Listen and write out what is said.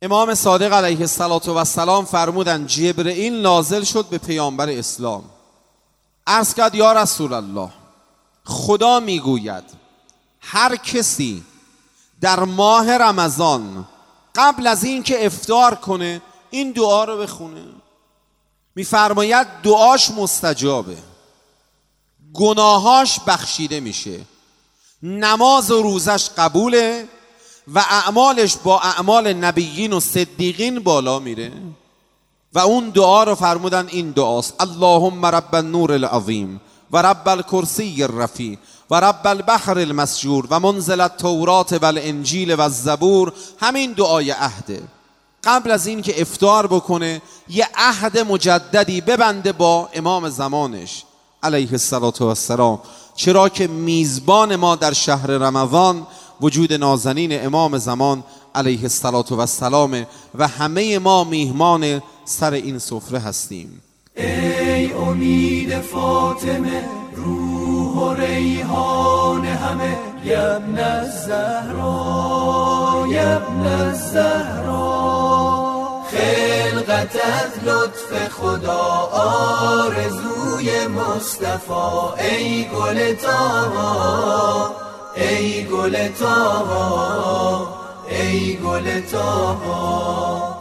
امام صادق علیه السلام فرمودند جبرئیل نازل شد به پیامبر اسلام، عرض کرد یا رسول الله، خدا میگوید هر کسی در ماه رمضان قبل از این که افطار کنه این دعا رو بخونه، میفرماید دعاش مستجابه، گناهاش بخشیده میشه، نماز و روزش قبوله و اعمالش با اعمال نبیین و صدیقین بالا میره. و اون دعا رو فرمودن این دعاست: اللهم رب النور العظیم و رب الکرسی الرفیع و رب البحر المسجور و منزل التورات و الانجیل و الزبور. همین دعای عهده، قبل از این که افطار بکنه یه عهد مجددی ببنده با امام زمانش علیه السلام، چرا که میزبان ما در شهر رمضان وجود نازنین امام زمان علیه السلام و همه ما میهمان سر این سفره هستیم. ای امید فاطمه، روح و ریحان همه، یبن الزهرا یبن الزهرا، خلقت از لطف خدا آرزوی مصطفی، ای گل طاها ای گل طاها ای گل طاها.